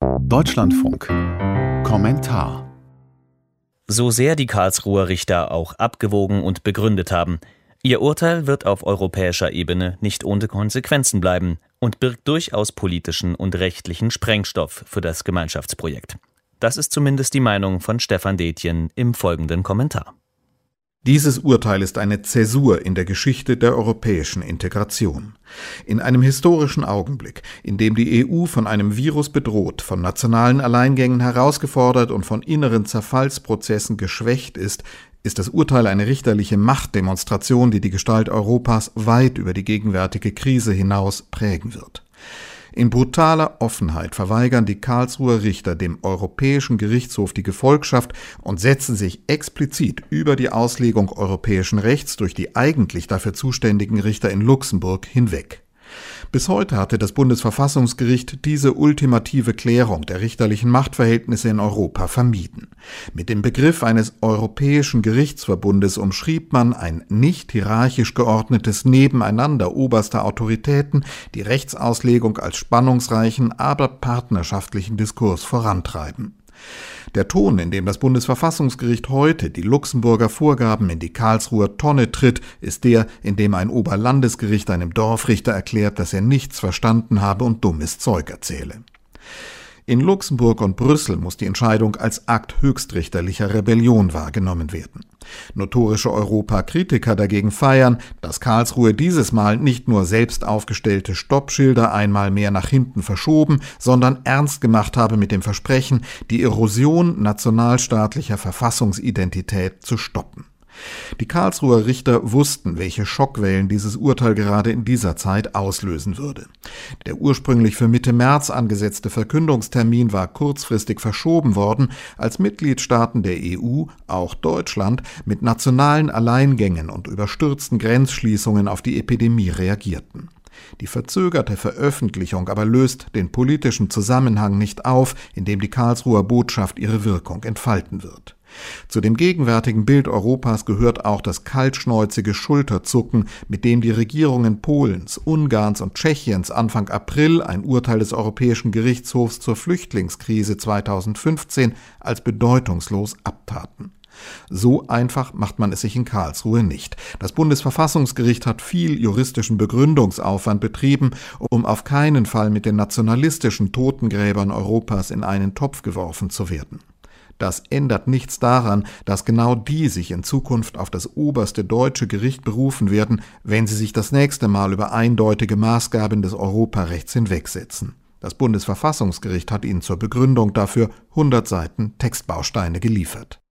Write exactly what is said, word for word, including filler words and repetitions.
Deutschlandfunk. Kommentar. So sehr die Karlsruher Richter auch abgewogen und begründet haben, ihr Urteil wird auf europäischer Ebene nicht ohne Konsequenzen bleiben und birgt durchaus politischen und rechtlichen Sprengstoff für das Gemeinschaftsprojekt. Das ist zumindest die Meinung von Stefan Detjen im folgenden Kommentar. Dieses Urteil ist eine Zäsur in der Geschichte der europäischen Integration. In einem historischen Augenblick, in dem die E U von einem Virus bedroht, von nationalen Alleingängen herausgefordert und von inneren Zerfallsprozessen geschwächt ist, ist das Urteil eine richterliche Machtdemonstration, die die Gestalt Europas weit über die gegenwärtige Krise hinaus prägen wird. In brutaler Offenheit verweigern die Karlsruher Richter dem Europäischen Gerichtshof die Gefolgschaft und setzen sich explizit über die Auslegung europäischen Rechts durch die eigentlich dafür zuständigen Richter in Luxemburg hinweg. Bis heute hatte das Bundesverfassungsgericht diese ultimative Klärung der richterlichen Machtverhältnisse in Europa vermieden. Mit dem Begriff eines Europäischen Gerichtsverbundes umschrieb man ein nicht hierarchisch geordnetes Nebeneinander oberster Autoritäten, die Rechtsauslegung als spannungsreichen, aber partnerschaftlichen Diskurs vorantreiben. Der Ton, in dem das Bundesverfassungsgericht heute die Luxemburger Vorgaben in die Karlsruher Tonne tritt, ist der, in dem ein Oberlandesgericht einem Dorfrichter erklärt, dass er nichts verstanden habe und dummes Zeug erzähle. In Luxemburg und Brüssel muss die Entscheidung als Akt höchstrichterlicher Rebellion wahrgenommen werden. Notorische Europakritiker dagegen feiern, dass Karlsruhe dieses Mal nicht nur selbst aufgestellte Stoppschilder einmal mehr nach hinten verschoben, sondern ernst gemacht habe mit dem Versprechen, die Erosion nationalstaatlicher Verfassungsidentität zu stoppen. Die Karlsruher Richter wussten, welche Schockwellen dieses Urteil gerade in dieser Zeit auslösen würde. Der ursprünglich für Mitte März angesetzte Verkündungstermin war kurzfristig verschoben worden, als Mitgliedstaaten der E U, auch Deutschland, mit nationalen Alleingängen und überstürzten Grenzschließungen auf die Epidemie reagierten. Die verzögerte Veröffentlichung aber löst den politischen Zusammenhang nicht auf, in dem die Karlsruher Botschaft ihre Wirkung entfalten wird. Zu dem gegenwärtigen Bild Europas gehört auch das kaltschnäuzige Schulterzucken, mit dem die Regierungen Polens, Ungarns und Tschechiens Anfang April ein Urteil des Europäischen Gerichtshofs zur Flüchtlingskrise zweitausendfünfzehn als bedeutungslos abtaten. So einfach macht man es sich in Karlsruhe nicht. Das Bundesverfassungsgericht hat viel juristischen Begründungsaufwand betrieben, um auf keinen Fall mit den nationalistischen Totengräbern Europas in einen Topf geworfen zu werden. Das ändert nichts daran, dass genau die sich in Zukunft auf das oberste deutsche Gericht berufen werden, wenn sie sich das nächste Mal über eindeutige Maßgaben des Europarechts hinwegsetzen. Das Bundesverfassungsgericht hat ihnen zur Begründung dafür hundert Seiten Textbausteine geliefert.